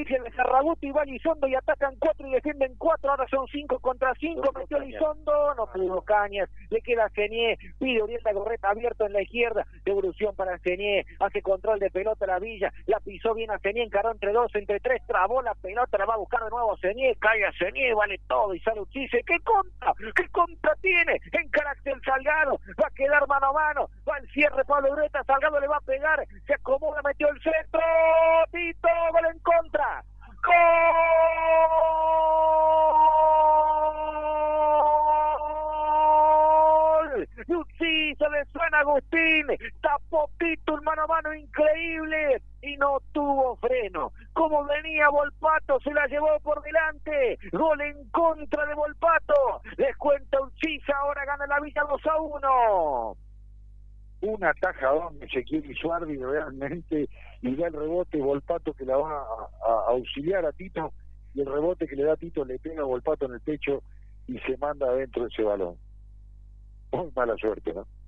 Urquiza, el Sarraguti, va Elizondo y atacan 4 y defienden 4, ahora son 5 contra 5, metió Elizondo, no pudo Cañas, le queda Senié, pide Urieta Correta abierto en la izquierda, devolución para Senié, hace control de pelota a la Villa, la pisó bien a Senié, encaró entre 2, entre 3, trabó la pelota, la va a buscar de nuevo Senié, cae a Senié, vale todo y sale Urquiza, ¿qué contra tiene? En carácter Salgado, va a quedar mano a mano, va al cierre Pablo Ureta, Salgado le va a pegar, se acomoda, metió el centro, Tito, gol en contra, ¡gol! Urquiza, le suena a Agustín, tapó Tito, un mano a mano increíble y no tuvo freno. Como venía Volpato, se la llevó por delante, gol en contra de Volpato, les cuenta Urquiza, ahora gana la Villa 2-1. Un atajadón de Ezequiel Isuardi realmente, y da el rebote Volpato que la va a auxiliar a Tito, y el rebote que le da Tito le pega a Volpato en el pecho y se manda adentro ese balón. Muy mala suerte, ¿no?